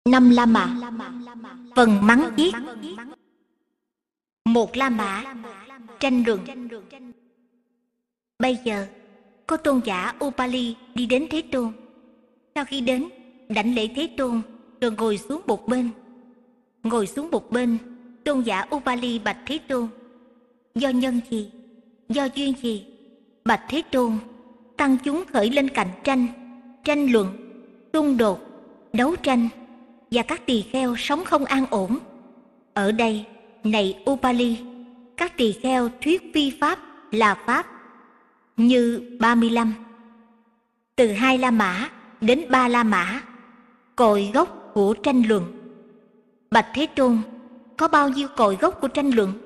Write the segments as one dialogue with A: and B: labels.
A: Năm La Mã. Phần mắng viết. Một La Mã. Tranh luận. Bây giờ có tôn giả Upali đi đến Thế Tôn. Sau khi đến, đảnh lễ Thế Tôn rồi ngồi xuống một bên. Ngồi xuống một bên, tôn giả Upali bạch Thế Tôn: do nhân gì, do duyên gì, bạch Thế Tôn, tăng chúng khởi lên cạnh tranh, tranh luận, xung đột, đấu tranh, và các tỳ kheo sống không an ổn. Ở đây, này Upali, các tỳ kheo thuyết phi pháp là pháp, như 35. Từ 2 La Mã đến 3 La Mã, cội gốc của tranh luận. Bạch Thế Tôn, có bao nhiêu cội gốc của tranh luận?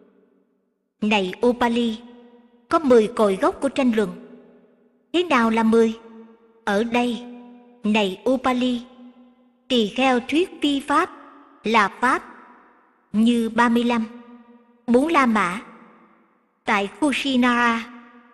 A: Này Upali, có 10 cội gốc của tranh luận. Thế nào là 10? Ở đây, này Upali, tỳ kheo thuyết phi pháp là pháp, như 35. 4 La Mã. Tại Kusinara.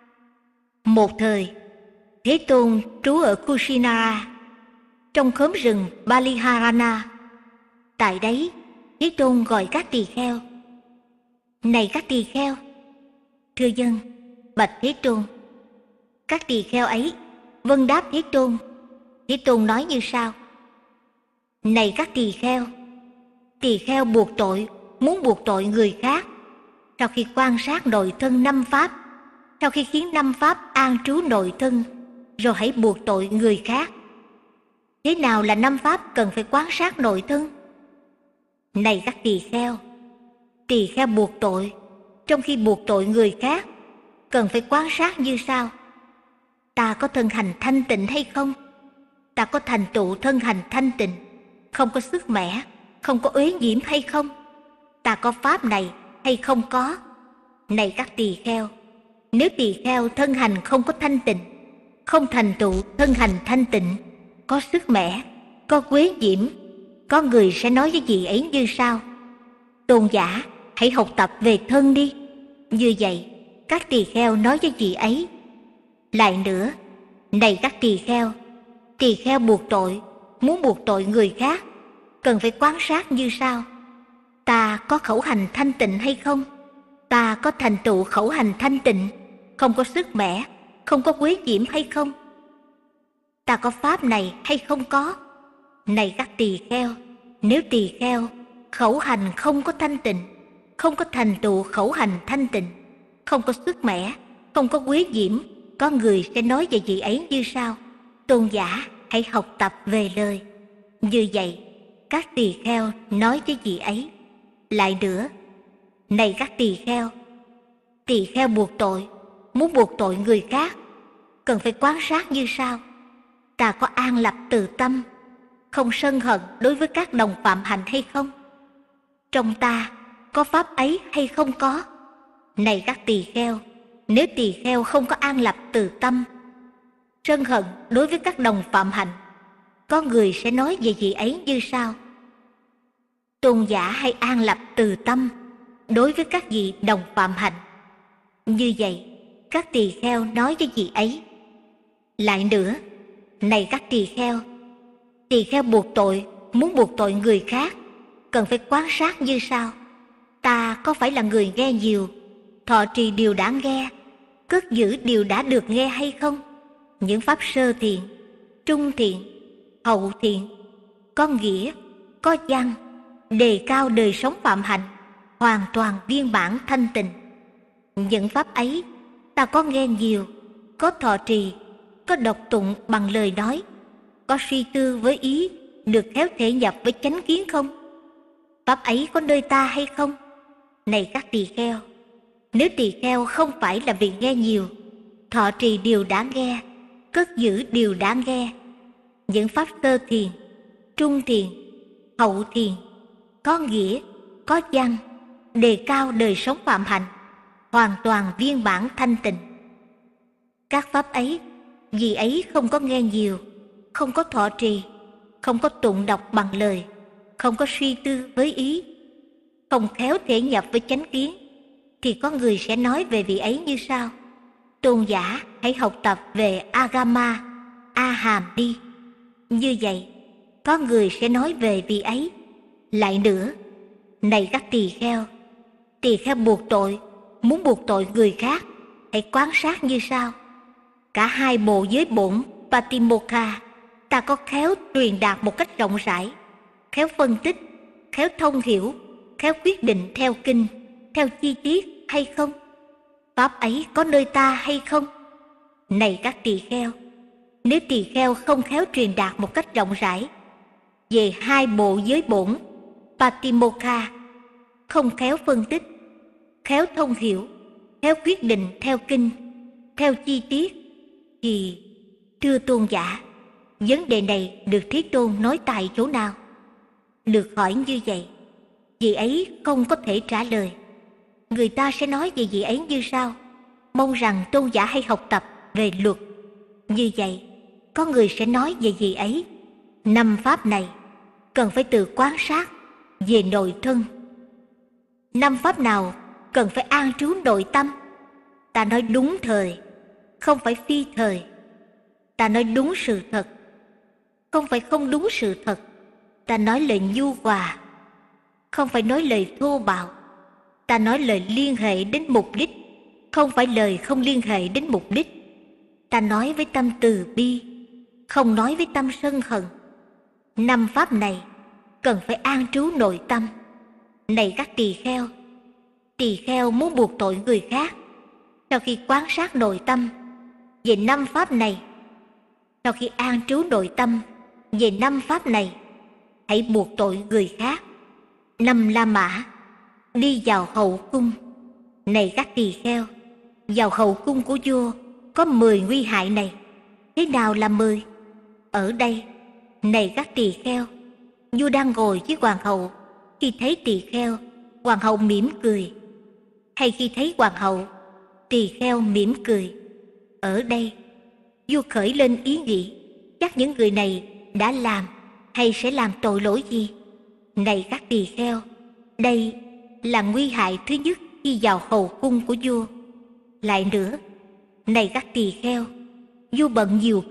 A: Một thời, Thế Tôn trú ở Kusinara, trong khóm rừng Baliharana. Tại đấy, Thế Tôn gọi các tỳ kheo: này các tỳ kheo. Thưa dân, bạch Thế Tôn. Các tỳ kheo ấy vâng đáp Thế Tôn. Thế Tôn nói như sau: này các tỳ kheo buộc tội, muốn buộc tội người khác. Sau khi quan sát nội thân 5 pháp, sau khi khiến 5 pháp an trú nội thân, rồi hãy buộc tội người khác. Thế nào là 5 pháp cần phải quan sát nội thân? Này các tỳ kheo buộc tội, trong khi buộc tội người khác, cần phải quan sát như sau: ta có thân hành thanh tịnh hay không? Ta có thành tựu thân hành thanh tịnh, không có sức mẻ, không có uế nhiễm hay không? Ta có pháp này hay không có? Này các tỳ kheo, nếu tỳ kheo thân hành không có thanh tịnh, không thành tựu thân hành thanh tịnh, có sức mẻ, có uế nhiễm, có người sẽ nói với vị ấy như sau: tôn giả, hãy học tập về thân đi. Như vậy, các tỳ kheo nói với vị ấy. Lại nữa, này các tỳ kheo buộc tội, muốn buộc tội người khác, cần phải quan sát như sau: ta có khẩu hành thanh tịnh hay không? Ta có thành tựu khẩu hành thanh tịnh, không có sức mẻ, không có quế nhiễm hay không? Ta có pháp này hay không có? Này các tỳ kheo, nếu tỳ kheo khẩu hành không có thanh tịnh, không có thành tựu khẩu hành thanh tịnh, không có sức mẻ, không có quế nhiễm, có người sẽ nói về vị ấy như sau: tôn giả, hãy học tập về lời. Như vậy, các tỳ kheo nói với vị ấy. Lại nữa, này các tỳ kheo buộc tội, muốn buộc tội người khác, cần phải quan sát như sau: ta có an lập từ tâm, không sân hận đối với các đồng phạm hành hay không? Trong ta có pháp ấy hay không có? Này các tỳ kheo, nếu tỳ kheo không có an lập từ tâm, sân hận đối với các đồng phạm hành, có người sẽ nói về vị ấy như sau: tôn giả hãy an lập từ tâm đối với các vị đồng phạm hành. Như vậy, các tỳ kheo nói với vị ấy. Lại nữa, này các tỳ kheo buộc tội, muốn buộc tội người khác, cần phải quan sát như sau: ta có phải là người nghe nhiều, thọ trì điều đã nghe, cất giữ điều đã được nghe hay không? Những pháp sơ thiện, trung thiện, hậu thiện, có nghĩa, có văn, đề cao đời sống phạm hạnh, hoàn toàn viên mãn thanh tịnh. Những pháp ấy ta có nghe nhiều, có thọ trì, có đọc tụng bằng lời nói, có suy tư với ý, được khéo thể nhập với chánh kiến không? Pháp ấy có nơi ta hay không? Này các tỳ kheo, nếu tỳ kheo không phải là vì nghe nhiều, thọ trì điều đã nghe, cất giữ điều đã nghe, những pháp sơ thiền, trung thiền, hậu thiền, có nghĩa, có văn, đề cao đời sống phạm hạnh, hoàn toàn viên mãn thanh tịnh. Các pháp ấy, vì ấy không có nghe nhiều, không có thọ trì, không có tụng đọc bằng lời, không có suy tư với ý, không khéo thể nhập với chánh kiến, thì có người sẽ nói về vị ấy như sau: tôn giả, hãy học tập về Agama, A Hàm đi. Như vậy, có người sẽ nói về vị ấy. Lại nữa, này các tỳ kheo buộc tội, muốn buộc tội người khác, hãy quan sát như sau. Cả hai bộ giới bổn Patimokkha, ta có khéo truyền đạt một cách rộng rãi, khéo phân tích, khéo thông hiểu, khéo quyết định theo kinh, theo chi tiết hay không? Pháp ấy có nơi ta hay không? Này các tỳ kheo, nếu tỳ kheo không khéo truyền đạt một cách rộng rãi về hai bộ giới bổn Patimokkha, không khéo phân tích, khéo thông hiểu, khéo quyết định theo kinh, theo chi tiết, thì thưa tôn giả, vấn đề này được Thế Tôn nói tại chỗ nào? Được hỏi như vậy, vị ấy không có thể trả lời. Người ta sẽ nói về vị ấy như sau: mong rằng tôn giả hay học tập về luật. Như vậy, có người sẽ nói về vị ấy: 5 pháp này cần phải tự quan sát về nội thân. 5 pháp nào cần phải an trú nội tâm? Ta nói đúng thời, không phải phi thời. Ta nói đúng sự thật, không phải không đúng sự thật. Ta nói lời nhu hòa, không phải nói lời thô bạo. Ta nói lời liên hệ đến mục đích, không phải lời không liên hệ đến mục đích. Ta nói với tâm từ bi, không nói với tâm sân hận. 5 pháp này cần phải an trú nội tâm. Này các tỳ kheo muốn buộc tội người khác, sau khi quan sát nội tâm về 5 pháp này, sau khi an trú nội tâm về 5 pháp này, hãy buộc tội người khác. 5 La Mã đi vào hậu cung. Này các tỳ kheo, vào hậu cung của vua có 10 nguy hại này. Thế nào là 10? Ở đây, này các tỳ kheo, vua đang ngồi với hoàng hậu. Khi thấy tỳ kheo, hoàng hậu mỉm cười, hay khi thấy hoàng hậu, tỳ kheo mỉm cười. Ở đây, vua khởi lên ý nghĩ, chắc những người này đã làm hay sẽ làm tội lỗi gì? Này các tỳ kheo, đây là nguy hại thứ nhất khi vào hậu cung của vua. Lại nữa, này các tỳ kheo, vua bận nhiều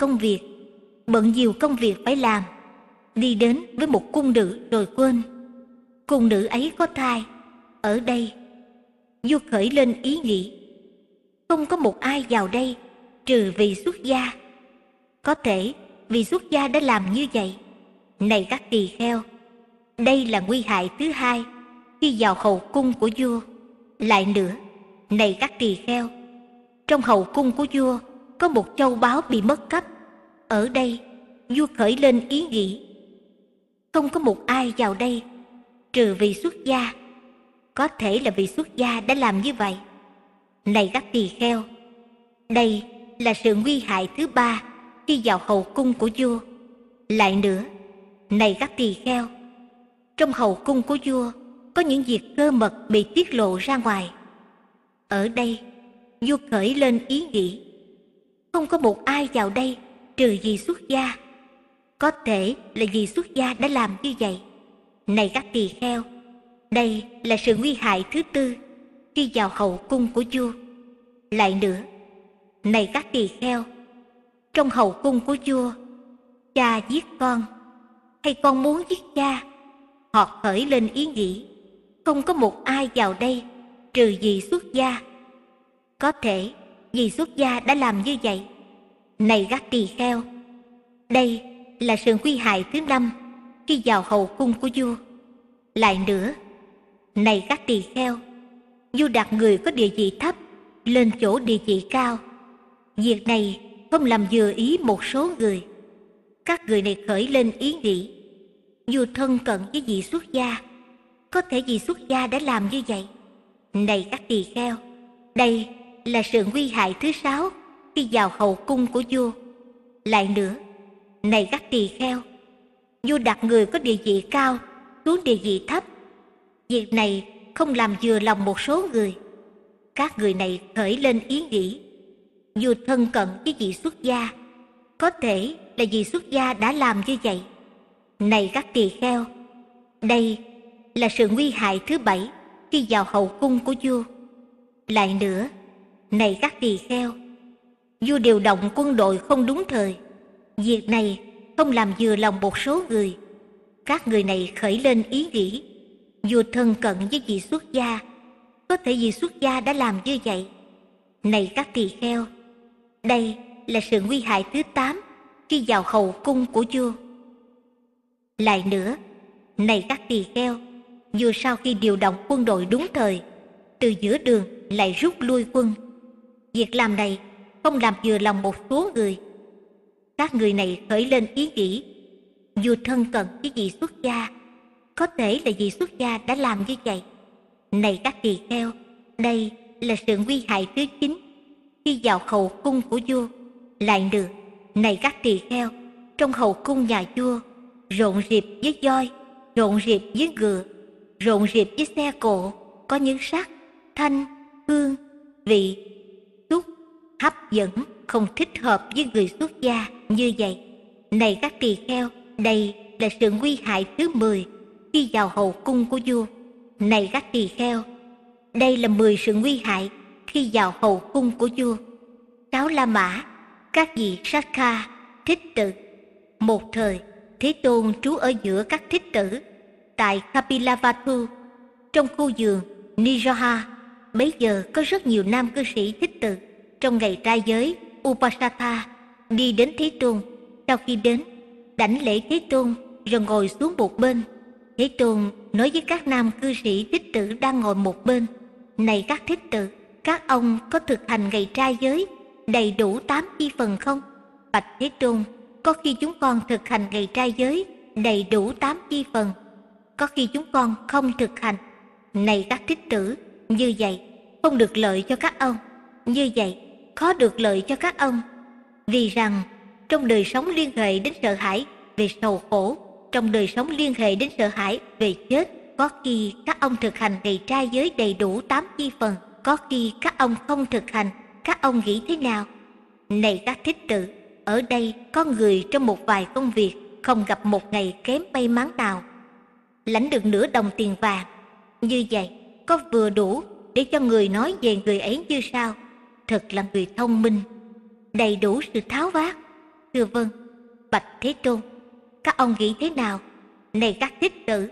A: công việc phải làm, đi đến với một cung nữ rồi quên. Cung nữ ấy có thai. Ở đây, vua khởi lên ý nghĩ, không có một ai vào đây trừ vị xuất gia. Có thể vị xuất gia đã làm như vậy. Này các tỳ kheo, đây là nguy hại thứ hai khi vào hậu cung của vua. Lại nữa, này các tỳ kheo, trong hậu cung của vua có một châu báu bị mất cắp. Ở đây, vua khởi lên ý nghĩ, không có một ai vào đây trừ vị xuất gia. Có thể là vị xuất gia đã làm như vậy. Này các tỳ kheo, đây là sự nguy hại thứ ba khi vào hậu cung của vua. Lại nữa, này các tỳ kheo, trong hậu cung của vua có những việc cơ mật bị tiết lộ ra ngoài. Ở đây, vua khởi lên ý nghĩ, không có một ai vào đây trừ vị xuất gia. Có thể là vị xuất gia đã làm như vậy. Này các tỳ kheo, đây là sự nguy hại thứ tư khi vào hậu cung của vua. Lại nữa, này các tỳ kheo, trong hậu cung của vua, cha giết con hay con muốn giết cha, họ khởi lên ý nghĩ, không có một ai vào đây trừ vị xuất gia. Có thể vị xuất gia đã làm như vậy. Này các tỳ kheo, đây là sự nguy hại thứ năm khi vào hậu cung của vua. Lại nữa, này các tỳ kheo, vua đặt người có địa vị thấp lên chỗ địa vị cao. Việc này không làm vừa ý một số người. Các người này khởi lên ý nghĩ, vua thân cận với vị xuất gia. Có thể vị xuất gia đã làm như vậy. Này các tỳ kheo, đây là sự nguy hại thứ sáu khi vào hậu cung của vua. Lại nữa, này các tỳ kheo, vua đặt người có địa vị cao xuống địa vị thấp. Việc này không làm vừa lòng một số người. Các người này khởi lên ý nghĩ, vua thân cận với vị xuất gia. Có thể là vị xuất gia đã làm như vậy. Này các tỳ kheo, đây là sự nguy hại thứ bảy khi vào hậu cung của vua. Lại nữa, này các tỳ kheo, vua điều động quân đội không đúng thời. Việc này không làm vừa lòng một số người. Các người này khởi lên ý nghĩ, vua thân cận với vị xuất gia, có thể vị xuất gia đã làm như vậy. Này các tỳ kheo, đây là sự nguy hại thứ 8 khi vào hậu cung của vua. Lại nữa, này các tỳ kheo, vua sau khi điều động quân đội đúng thời, từ giữa đường lại rút lui quân. Việc làm này không làm vừa lòng một số người. Các người này khởi lên ý nghĩ, vua thân cận với vị xuất gia, có thể là vị xuất gia đã làm như vậy. Này các tỳ kheo, đây là sự nguy hại thứ 9 khi vào hậu cung của vua. Lại nữa, này các tỳ kheo, trong hậu cung nhà vua, rộn rịp với voi, rộn rịp với ngựa, rộn rịp với xe cộ, có những sắc, thanh, hương, vị, xúc, hấp dẫn, không thích hợp với người xuất gia như vậy. Này các tỳ kheo, đây là sự nguy hại thứ 10 khi vào hậu cung của vua. Này các tỳ kheo, đây là 10 sự nguy hại khi vào hậu cung của vua. Sáu La Mã, các vị Sakha, thích tử. Một thời, Thế Tôn trú ở giữa các thích tử tại Kapilavatthu, trong khu vườn Nijoha. Bấy giờ có rất nhiều nam cư sĩ thích tử trong ngày trai giới Upasatha đi đến Thế Tôn. Sau khi đến, đảnh lễ Thế Tôn rồi ngồi xuống một bên. Thế Tôn nói với các nam cư sĩ thích tử đang ngồi một bên: Này các thích tử, các ông có thực hành ngày trai giới đầy đủ 8 chi phần không? Bạch Thế Tôn, có khi chúng con thực hành ngày trai giới đầy đủ 8 chi phần, có khi chúng con không thực hành. Này các thích tử, như vậy không được lợi cho các ông, như vậy khó được lợi cho các ông. Vì rằng trong đời sống liên hệ đến sợ hãi về sầu khổ, trong đời sống liên hệ đến sợ hãi về chết, có khi các ông thực hành ngày trai giới đầy đủ 8 chi phần, có khi các ông không thực hành. Các ông nghĩ thế nào? Này các thích tử, ở đây có người trong một vài công việc không gặp một ngày kém may mắn nào, lãnh được nửa đồng tiền vàng. Như vậy có vừa đủ để cho người nói về người ấy như sau: thật là người thông minh, đầy đủ sự tháo vát. Thưa vâng. Bạch Thế Tôn, các ông nghĩ thế nào? Này các thích tử,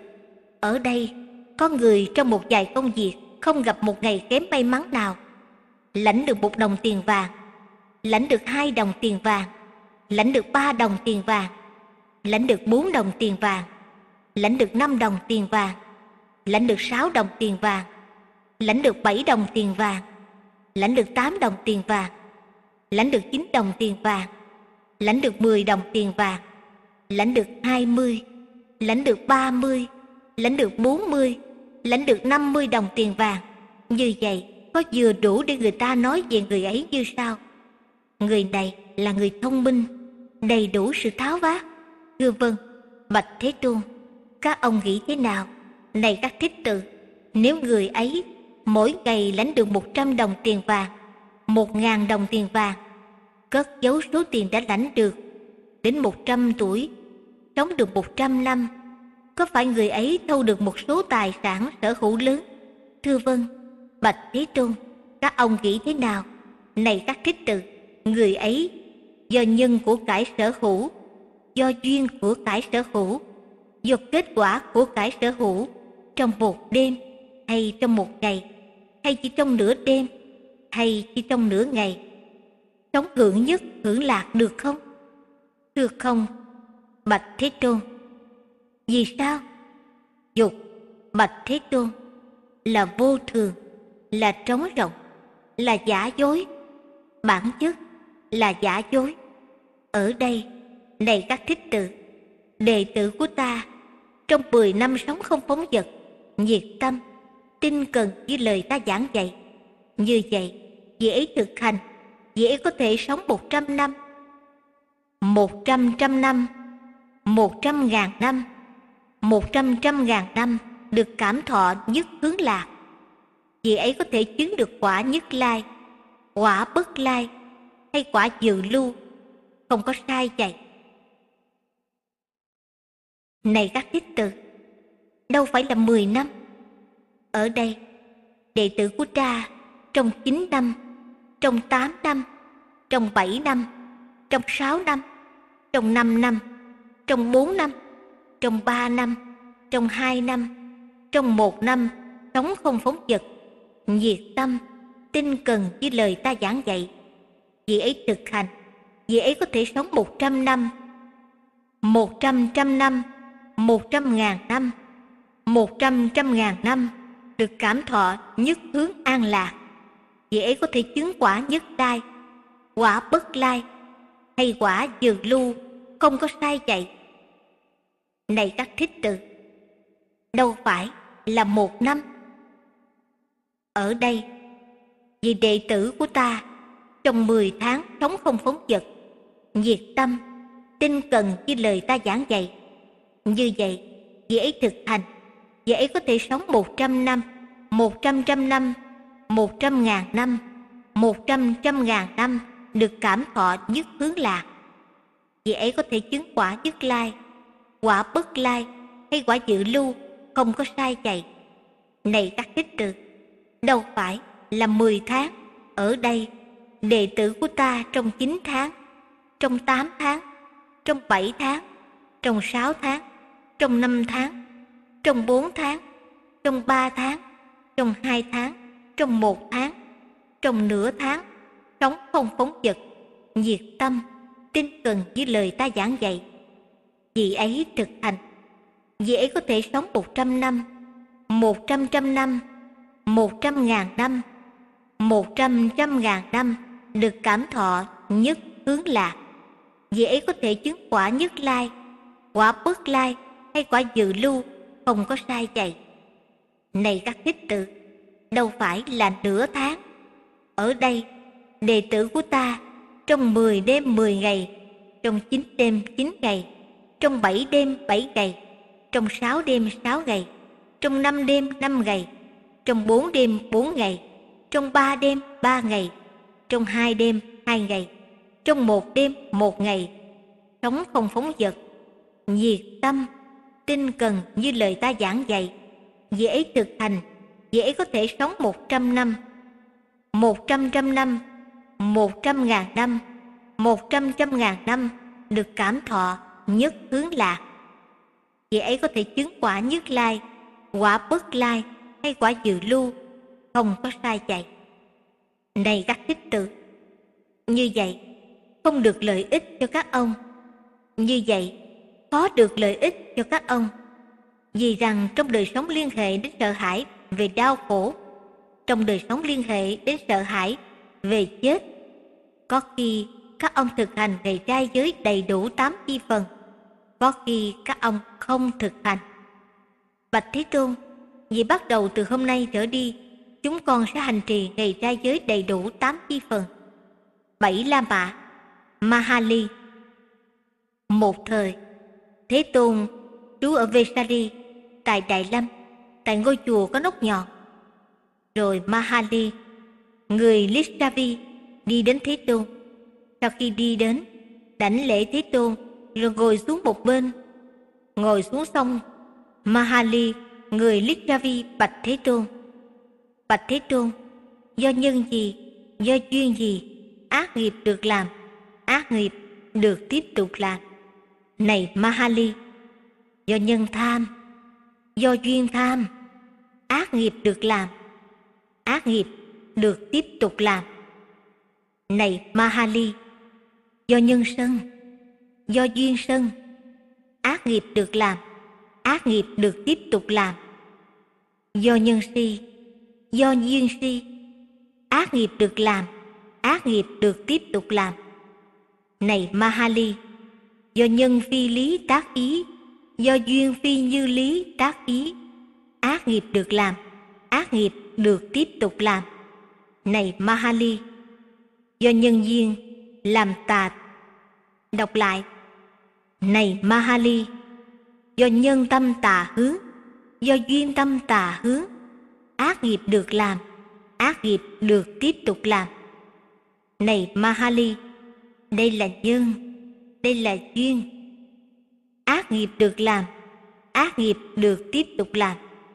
A: ở đây có người trong một vài công việc không gặp một ngày kém may mắn nào, lãnh được 1 đồng tiền vàng, lãnh được 2 đồng tiền vàng, lãnh được 3 đồng tiền vàng, lãnh được 4 đồng tiền vàng, lãnh được 5 đồng tiền vàng, lãnh được 6 đồng tiền vàng, lãnh được 7 đồng tiền vàng, lãnh được 8 đồng tiền vàng, lãnh được 9 đồng tiền vàng, lãnh được 10 đồng tiền vàng, lãnh được 20, lãnh được 30, lãnh được 40, lãnh được 50 đồng tiền vàng. Như vậy có vừa đủ để người ta nói về người ấy như sau: người này là người thông minh, đầy đủ sự tháo vát. Thưa vâng. Bạch Thế Tôn, các ông nghĩ thế nào? Này các thích tử, nếu người ấy mỗi ngày lãnh được 100 đồng tiền vàng, 1.000 đồng tiền vàng, cất giấu số tiền đã lãnh được đến 100 tuổi, sống được 100 năm, có phải người ấy thâu được một số tài sản sở hữu lớn? Thưa vâng. Bạch Thế Tôn, các ông nghĩ thế nào? Này các thích tử, người ấy do nhân của cải sở hữu, do duyên của cải sở hữu, do kết quả của cải sở hữu, trong một đêm hay trong một ngày, hay chỉ trong nửa đêm hay chỉ trong nửa ngày, sống hưởng nhất hưởng lạc được không? Thưa không. Bạch Thế Tôn, vì sao? Dục, bạch Thế Tôn, là vô thường, là trống rỗng, là giả dối, bản chất là giả dối. Ở đây, này các thích tử, đệ tử của ta trong 10 năm sống không phóng dật, nhiệt tâm, tinh cần với lời ta giảng dạy. Như vậy, vị ấy thực hành, vị ấy có thể sống 100 năm, 100 trăm năm, 100.000 năm, 100.000 năm được cảm thọ nhất hướng lạc. Vị ấy có thể chứng được quả nhất lai, quả bất lai hay quả dự lưu, không có sai chạy. Này các thích tử, đâu phải là 10 năm. Ở đây, đệ tử của ta trong 9 năm, trong 8 năm, trong 7 năm, trong 6 năm, trong 5 năm, trong 4 năm, trong 3 năm, trong 2 năm, trong 1 năm, sống không phóng dật, nhiệt tâm, tinh cần với lời ta giảng dạy. Vị ấy thực hành, vị ấy có thể sống 100 năm, 100 năm, 100.000 năm, 100.000 năm, được cảm thọ nhất hướng an lạc. Vị ấy có thể chứng quả nhất lai, quả bất lai, hay quả dường lưu, không có sai chạy. Này các thích tử, đâu phải là 1 năm. Ở đây, vì đệ tử của ta trong 10 tháng sống không phóng dật, nhiệt tâm, tinh cần với lời ta giảng dạy. Như vậy, vị ấy thực hành, vị ấy có thể sống 100 năm, 100 năm, 100.000 năm, 100.000 năm, được cảm thọ nhất hướng lạc. Vị ấy có thể chứng quả nhất lai, quả bất lai, hay quả dự lưu, không có sai chạy. Này các thích tử, đâu phải là 10 tháng. Ở đây, đệ tử của ta trong 9 tháng, trong 8 tháng, trong 7 tháng, trong 6 tháng, trong 5 tháng, trong 4 tháng, trong 3 tháng, trong 2 tháng, trong 1 tháng, trong nửa tháng, sống không phóng dật, nhiệt tâm, tinh cần với lời ta giảng dạy. Vị ấy thực hành, vị ấy có thể sống 100 năm, 100 năm, 100.000 năm, 100.000 năm, được cảm thọ nhất hướng lạc. Vị ấy có thể chứng quả nhất lai, quả bất lai, hay quả dự lưu, không có sai chạy. Này các thích tử, đâu phải là nửa tháng. Ở đây, đệ tử của ta trong 10 đêm 10 ngày, trong 9 đêm 9 ngày, trong 7 đêm 7 ngày, trong 6 đêm 6 ngày, trong 5 đêm 5 ngày, trong 4 đêm 4 ngày, trong 3 đêm 3 ngày, trong 2 đêm 2 ngày, trong 1 đêm 1 ngày, sống không phóng dật, nhiệt tâm, tinh cần như lời ta giảng dạy. Vị ấy thực hành, vị ấy có thể sống 100 năm, 100 năm, 100.000 năm, 100.000 năm, được cảm thọ nhất hướng lạc. Vị ấy có thể chứng quả nhất lai, quả bất lai, hay quả dự lưu, không có sai chạy. Này các thích tử, như vậy không được lợi ích cho các ông. Như vậy có được lợi ích cho các ông. Vì rằng trong đời sống liên hệ đến sợ hãi về đau khổ, trong đời sống liên hệ đến sợ hãi về chết, có khi các ông thực hành về trai giới đầy đủ 8 chi phần, có khi các ông không thực hành. Bạch Thế Tôn, vì bắt đầu từ hôm nay trở đi, chúng con sẽ hành trì ngày trai giới đầy đủ 8 chi phần. 7 La Mã, Mahali. Một thời, Thế Tôn trú ở Vesali, tại Đại Lâm, tại ngôi chùa có nóc nhọn. Rồi Mahali, người Lichavi, đi đến Thế Tôn. Sau khi đi đến, đảnh lễ Thế Tôn, rồi ngồi xuống một bên. Ngồi xuống xong, Mahali, người Lichavi bạch Thế Tôn: Bạch Thế Tôn, do nhân gì, do duyên gì, ác nghiệp được làm, ác nghiệp được tiếp tục làm? Này Mahali, do nhân tham, do duyên tham, ác nghiệp được làm, ác nghiệp được tiếp tục làm. Này Mahali, do nhân sân, do duyên sân, ác nghiệp được làm, ác nghiệp được tiếp tục làm. Do nhân si, do duyên si, ác nghiệp được làm, ác nghiệp được tiếp tục làm. Này Mahali, do nhân phi lý tác ý, do duyên phi như lý tác ý, ác nghiệp được làm, ác nghiệp được tiếp tục làm. Này Mahali, do nhân duyên làm tà. Đọc lại: Này Mahali, do nhân tâm tà hướng, do duyên tâm tà hướng, ác nghiệp được làm, ác nghiệp được tiếp tục làm. Này Mahali, đây là nhân, đây là duyên. Ác nghiệp được làm, ác nghiệp được tiếp tục làm.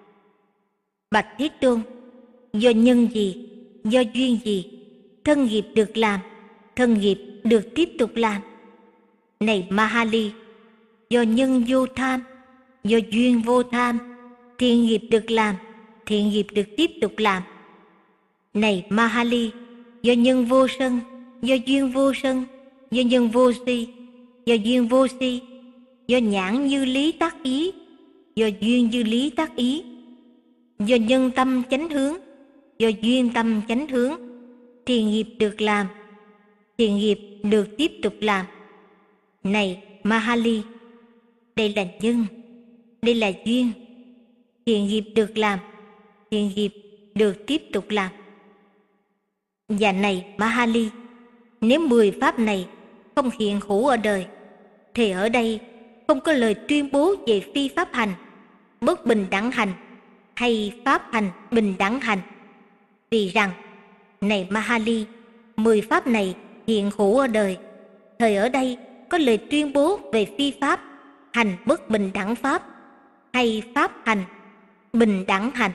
A: Bạch Thế Tôn, do nhân gì, do duyên gì, thân nghiệp được làm, thân nghiệp được tiếp tục làm? Này Mahali, do nhân vô tham, do duyên vô tham, thiện nghiệp được làm, thiện nghiệp được tiếp tục làm. Này Mahali, do nhân vô sân, do duyên vô sân, do nhân vô si, do duyên vô si, do nhãn như lý tác ý, do duyên như lý tác ý, do nhân tâm chánh hướng, do duyên tâm chánh hướng, thiện nghiệp được làm, thiện nghiệp được tiếp tục làm. Này Mahali, đây là nhân, đây là duyên, thiện nghiệp được làm, thiện nghiệp được tiếp tục làm. Và này Mahali, nếu 10 pháp này không hiện hữu ở đời, thì ở đây không có lời tuyên bố về phi pháp hành, bất bình đẳng hành hay pháp hành bình đẳng hành. Vì rằng, này Mahali, 10 pháp này hiện hữu ở đời, thời ở đây có lời tuyên bố về phi pháp, hành bất bình đẳng pháp hay pháp hành bình đẳng hành.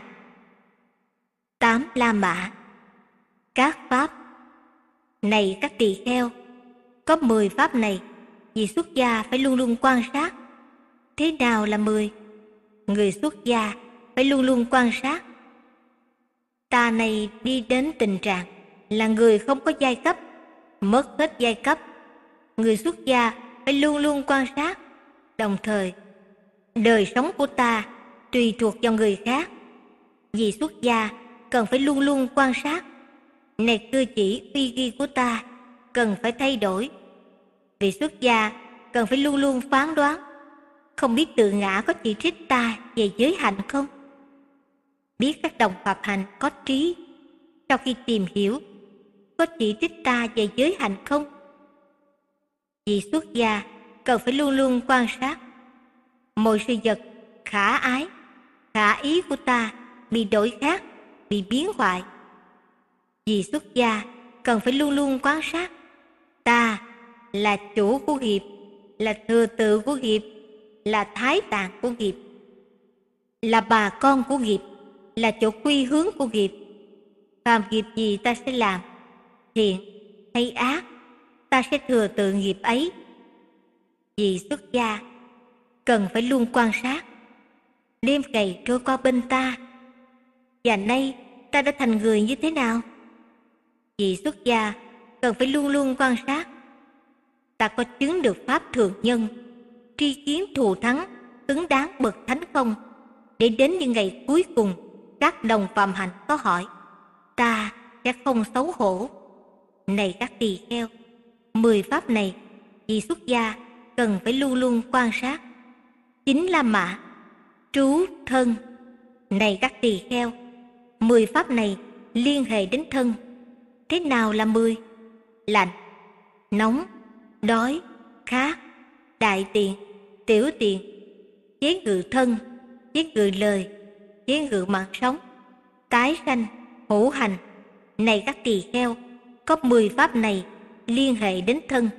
A: 8 La Mã. Các pháp. Này các tỳ kheo, có 10 pháp này, vì xuất gia phải luôn luôn quan sát. Thế nào là 10? Người xuất gia phải luôn luôn quan sát. Ta này đi đến tình trạng là người không có giai cấp, mất hết giai cấp. Người xuất gia phải luôn luôn quan sát. Đồng thời, đời sống của ta tùy thuộc vào người khác. Vì xuất gia cần phải luôn luôn quan sát. Này cư chỉ uy nghi của ta cần phải thay đổi. Vì xuất gia cần phải luôn luôn phán đoán. Không biết tự ngã có chỉ trích ta về giới hạnh không? Biết các đồng phạm hành có trí, sau khi tìm hiểu, có chỉ trích ta về giới hạnh không? Vì xuất gia cần phải luôn luôn quan sát. Mọi sự vật khả ái, khả ý của ta bị đổi khác, bị biến hoại. Vì xuất gia cần phải luôn luôn quan sát. Ta là chủ của nghiệp, là thừa tự của nghiệp, là thái tạng của nghiệp, là bà con của nghiệp, là chỗ quy hướng của nghiệp. Phàm nghiệp gì ta sẽ làm, thiện hay ác, ta sẽ thừa tự nghiệp ấy. Vì xuất gia cần phải luôn quan sát. Đêm ngày trôi qua bên ta, và nay ta đã thành người như thế nào? Vì xuất gia cần phải luôn luôn quan sát. Ta có chứng được pháp thường nhân, tri kiến thù thắng, xứng đáng bậc thánh không? Để đến những ngày cuối cùng, các đồng phạm hạnh có hỏi, ta sẽ không xấu hổ. Này các tỳ kheo, 10 pháp này, vì xuất gia cần phải luôn luôn quan sát. 9 La Mã. Trú thân. Này các tỳ kheo, 10 pháp này liên hệ đến thân. Thế nào là 10? Lạnh, nóng, đói, khát, đại tiện, tiểu tiện, chế ngự thân, chế ngự lời, chế ngự mạng sống, tái sanh, hữu hành. Này các tỳ kheo, có 10 pháp này liên hệ đến thân.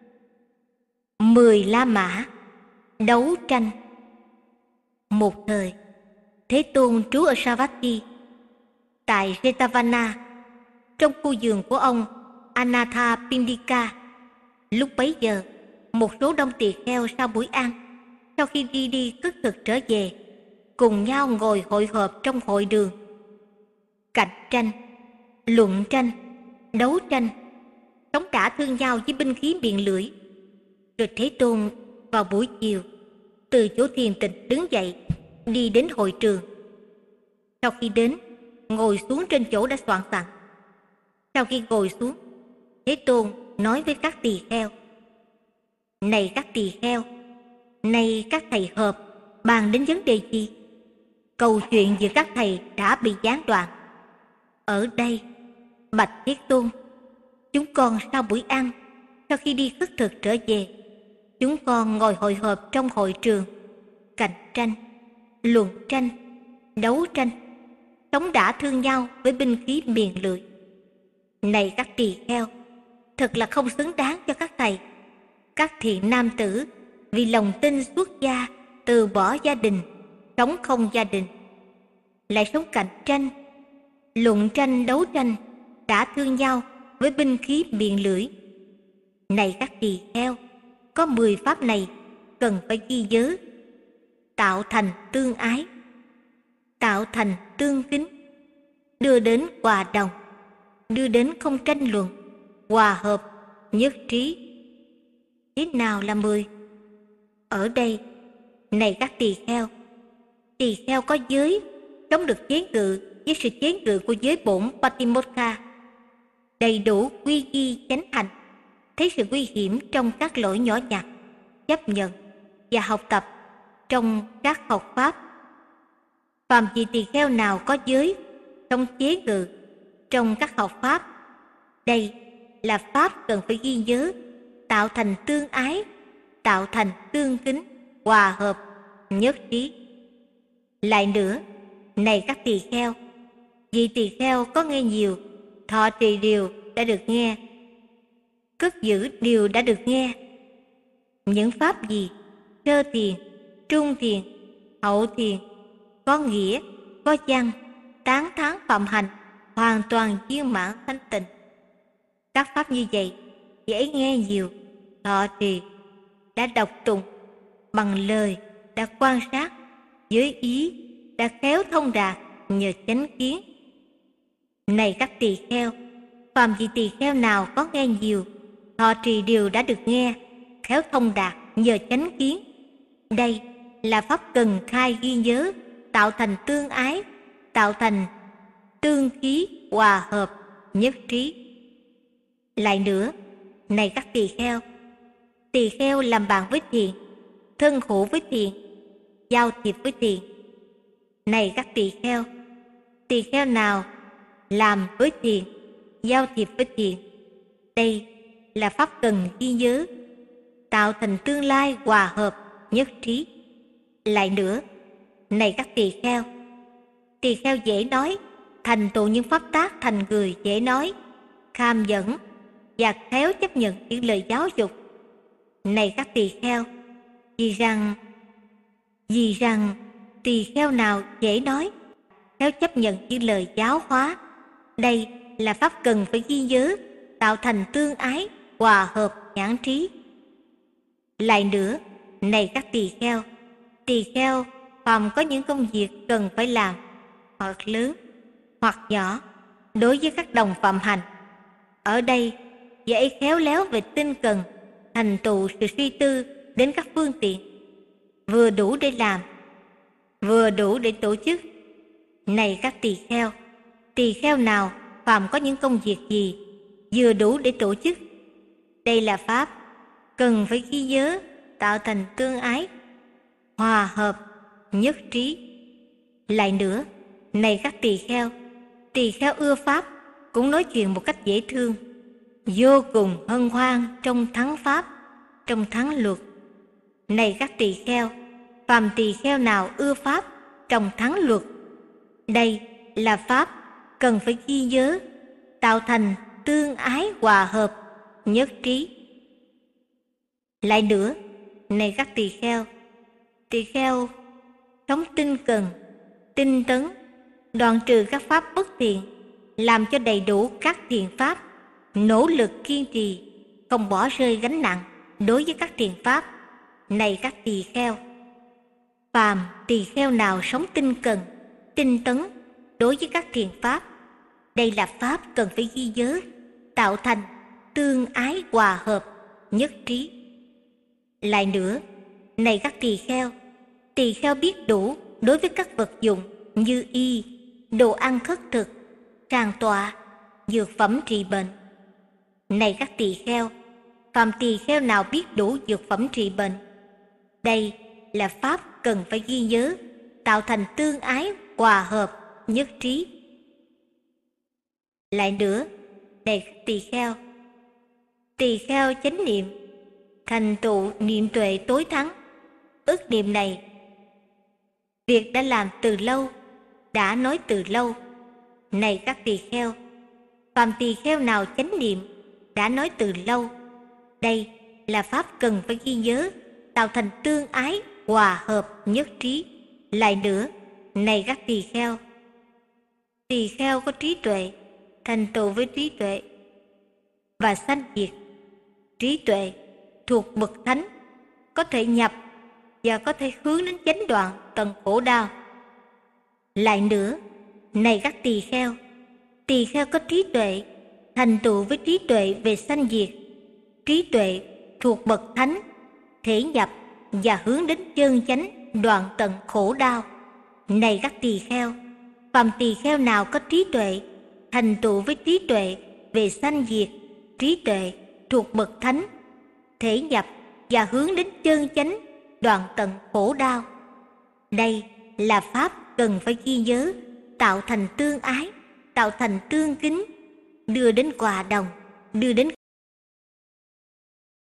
A: 10 La Mã. Đấu tranh. Một thời, Thế Tôn trú ở Savatthi, tại Jetavana, trong khu vườn của ông Anathapindika. Lúc bấy giờ, một số đông tỳ kheo sau buổi ăn, sau khi đi cất thực trở về, cùng nhau ngồi hội họp trong hội đường. Cạnh tranh, luận tranh, đấu tranh, chống đả thương nhau với binh khí miệng lưỡi. Rồi Thế Tôn vào buổi chiều, từ chỗ thiền tịnh đứng dậy, đi đến hội trường. Sau khi đến, ngồi xuống trên chỗ đã soạn sẵn. Sau khi ngồi xuống, Thế Tôn nói với các tỳ kheo: Này các tỳ kheo, nay các thầy họp bàn đến vấn đề gì? Câu chuyện giữa các thầy đã bị gián đoạn. Ở đây, bạch Thế Tôn, chúng con sau buổi ăn, sau khi đi khất thực trở về, chúng con ngồi hội họp trong hội trường, cạnh tranh, luận tranh, đấu tranh, chống đả thương nhau với binh khí miệng lưỡi. Này các tỳ kheo, thật là không xứng đáng cho các thầy. Các thiện nam tử vì lòng tin xuất gia, từ bỏ gia đình, sống không gia đình, lại sống cạnh tranh, luận tranh, đấu tranh, đả thương nhau với binh khí miệng lưỡi. Này các tỳ kheo, có 10 pháp này cần phải ghi nhớ. Tạo thành tương ái, tạo thành tương kính, đưa đến hòa đồng, đưa đến không tranh luận, hòa hợp, nhất trí. Thế nào là 10? Ở đây, này các tỳ kheo có giới, chống được chế ngự với sự chế ngự của giới bổn Patimokkha, đầy đủ quy y chánh hạnh, thấy sự nguy hiểm trong các lỗi nhỏ nhặt, chấp nhận và học tập trong các học pháp. Phàm vì tỳ kheo nào có giới, không chế ngự trong các học pháp, đây là pháp cần phải ghi nhớ, tạo thành tương ái, tạo thành tương kính, hòa hợp, nhất trí. Lại nữa, này các tỳ kheo, vì tỳ kheo có nghe nhiều, thọ trì điều đã được nghe, cất giữ điều đã được nghe. Những pháp gì? Sơ thiền, trung thiền, hậu thiền, có nghĩa, có văn, tán thán phạm hành, hoàn toàn viên mãn thanh tịnh. Các pháp như vậy dễ nghe nhiều, thọ trì, đã đọc tụng, bằng lời đã quan sát, với ý đã khéo thông đạt nhờ chánh kiến. Này các tỳ kheo, phàm vì tỳ kheo nào có nghe nhiều, thọ trì điều đã được nghe, khéo thông đạt nhờ chánh kiến, đây là pháp cần khai ghi nhớ, tạo thành tương ái, tạo thành tương khí, hòa hợp, nhất trí. Lại nữa, này các tỳ kheo làm bạn với thiền, thân hữu với thiền, giao thiệp với thiền. Này các tỳ kheo nào làm với thiền, giao thiệp với thiền, đây là pháp cần ghi nhớ, tạo thành tương lai hòa hợp, nhất trí. Lại nữa, này các tỳ kheo dễ nói, thành tựu những pháp tác thành người dễ nói, kham nhẫn và khéo chấp nhận những lời giáo dục. Này các tỳ kheo, vì rằng tỳ kheo nào dễ nói, khéo chấp nhận những lời giáo hóa, đây là pháp cần phải ghi nhớ, tạo thành tương ái, hòa hợp, nhãn trí. Lại nữa, này các tỳ kheo phàm có những công việc cần phải làm, hoặc lớn hoặc nhỏ, đối với các đồng phạm hành, ở đây dễ khéo léo về tinh cần, thành tựu sự suy tư đến các phương tiện, vừa đủ để làm, vừa đủ để tổ chức. Này các tỳ kheo nào phàm có những công việc gì vừa đủ để tổ chức, đây là pháp cần phải ghi nhớ, tạo thành tương ái, hòa hợp, nhất trí. Lại nữa, này các tỳ kheo ưa pháp, cũng nói chuyện một cách dễ thương, vô cùng hân hoan trong thắng pháp, trong thắng luật. Này các tỳ kheo, phàm tỳ kheo nào ưa pháp trong thắng luật, đây là pháp cần phải ghi nhớ, tạo thành tương ái, hòa hợp, nhất trí. Lại nữa, này các tỳ kheo sống tinh cần, tinh tấn, đoạn trừ các pháp bất thiện, làm cho đầy đủ các thiện pháp, nỗ lực kiên trì, không bỏ rơi gánh nặng đối với các thiện pháp. Này các tỳ kheo, phàm tỳ kheo nào sống tinh cần, tinh tấn đối với các thiện pháp, đây là pháp cần phải ghi nhớ, tạo thành tương ái, hòa hợp, nhất trí. Lại nữa, này các tỳ kheo biết đủ đối với các vật dụng như y, đồ ăn khất thực, tràng tọa, dược phẩm trị bệnh. Này các tỳ kheo, phàm tỳ kheo nào biết đủ dược phẩm trị bệnh, đây là pháp cần phải ghi nhớ, tạo thành tương ái, hòa hợp, nhất trí. Lại nữa, này các tỳ kheo chánh niệm, thành tựu niệm tuệ tối thắng. Ức niệm này, việc đã làm từ lâu, đã nói từ lâu. Này các tỳ kheo, phàm tỳ kheo nào chánh niệm, đã nói từ lâu, đây là pháp cần phải ghi nhớ, tạo thành tương ái, hòa hợp, nhất trí. Lại nữa, này các tỳ kheo có trí tuệ, thành tựu với trí tuệ và sanh diệt. Trí tuệ thuộc bậc thánh, có thể nhập và có thể hướng đến chánh đoạn tận khổ đau. Lại nữa, này các tỳ kheo có trí tuệ, thành tựu với trí tuệ về sanh diệt, trí tuệ thuộc bậc thánh, thể nhập và hướng đến chân chánh đoạn tận khổ đau. Này các tỳ kheo, phàm tỳ kheo nào có trí tuệ, thành tựu với trí tuệ về sanh diệt, trí tuệ thuộc bậc thánh, thể nhập và hướng đến chân chánh đoạn tận khổ đau. Đây là pháp cần phải ghi nhớ, tạo thành tương ái, tạo thành tương kính, đưa đến hòa đồng, đưa đến